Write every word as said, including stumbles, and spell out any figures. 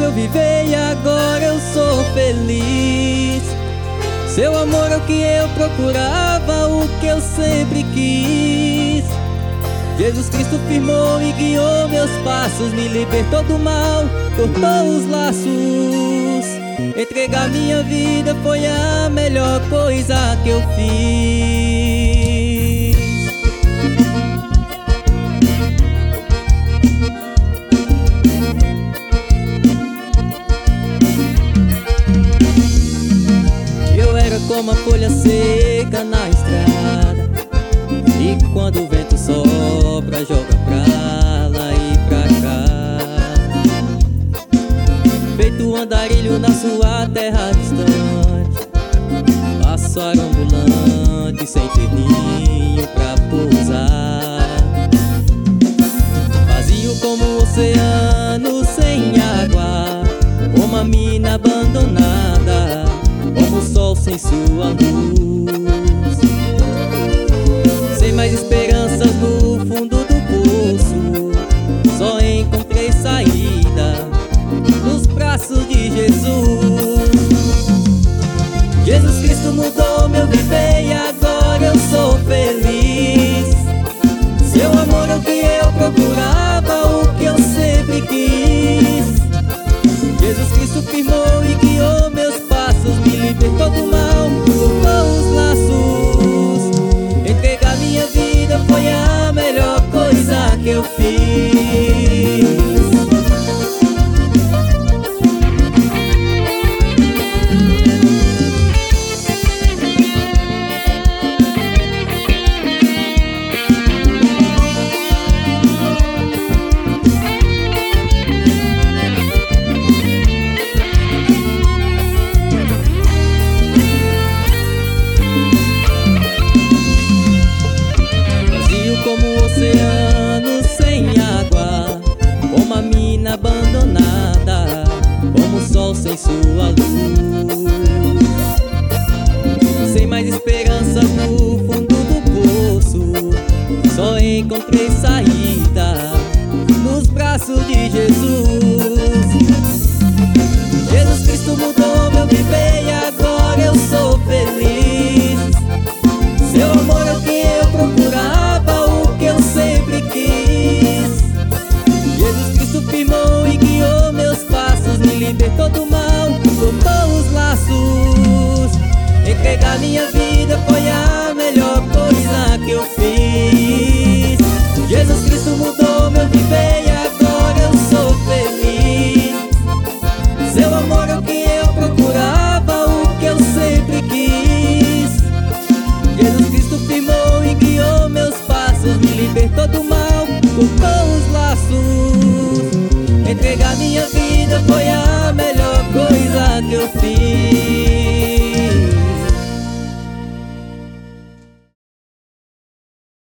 eu viver e agora eu sou feliz. Seu amor é o que eu procurava, o que eu sempre quis. Jesus Cristo firmou e guiou meus passos, me libertou do mal, cortou os laços. Entregar minha vida foi a melhor coisa que eu fiz. Eu era como a folha seca na estrada, e quando o vento sopra, joga pra lá e pra cá. Feito um andarilho na sua terra distante, pássaro ambulante sem ter ninho pra pousar. Vazio como o oceano sem água, como a mina abandonada, como o sol sem sua luz. Sem mais esperanças no fundo do poço, só encontrei saída nos braços de Jesus. Jesus Cristo mudou meu viver e agora eu sou feliz. Seu amor é o que eu procurava, o que eu sempre quis. Jesus Cristo firmou e guiou meus passos, me libertou do mal, cortou os laços. Entregar minha vida foi a melhor coisa que eu fiz. Como o oceano sem água, como a mina abandonada, como o sol sem sua luz. Sem mais esperanças no fundo do poço, só encontrei saída nos braços de Jesus. Jesus Cristo mudou meu viver e agora eu sou feliz. Seu amor é o que eu procurava, o que eu sempre quis. Jesus Cristo firmou e guiou meus passos, me libertou do mal, cortou os laços. Entregar minha vida foi a melhor coisa que eu fiz. Jesus Cristo mudou meu viver e agora eu sou feliz. Seu amor é o que eu procurava, o que eu sempre quis. Jesus Cristo firmou e guiou meus passos, me libertou do mal, cortou os laços. Entregar minha vida foi a melhor coisa que eu fiz.